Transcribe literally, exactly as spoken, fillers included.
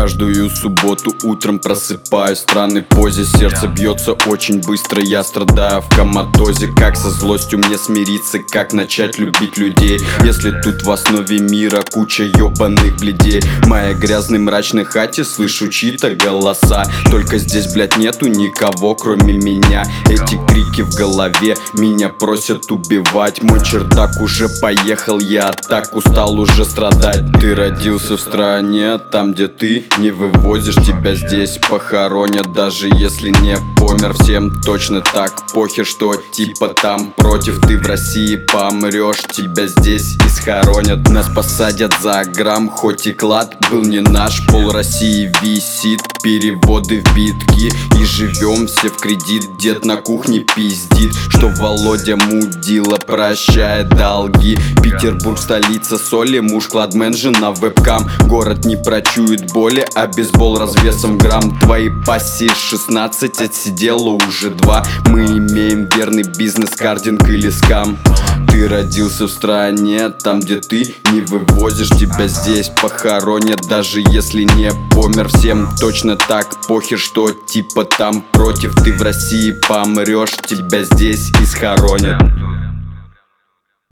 Каждую субботу утром просыпаюсь в странной позе. Сердце бьется очень быстро, я страдаю в коматозе. Как со злостью мне смириться, как начать любить людей, если тут в основе мира куча ёбаных бледей. В моей грязной мрачной хате слышу чьи-то голоса. Только здесь, блядь, нету никого, кроме меня. Эти крики в голове меня просят убивать. Мой чердак уже поехал, я так устал уже страдать. Ты родился в стране, там где ты не вывозишь, тебя здесь похоронят, даже если не помер. Всем точно так похер, что типа там против. Ты в России помрешь, тебя здесь и схоронят. Нас посадят за грамм, хоть и клад был не наш. Пол России висит, переводы в битки, и живем все в кредит. Дед на кухне пиздит, что Володя мудила прощает долги. Петербург столица соли, муж кладмен, жена вебкам. Город не прочует боли, а бейсбол развесом грамм. Твоей пассии шестнадцать, отсидела уже два. Мы имеем верный бизнес, кардинг или скам. Ты родился в стране, там где ты не вывозишь, тебя здесь похоронят, даже если не помер. Всем точно так похер, что типа там против. Ты в России помрешь, тебя здесь и схоронят.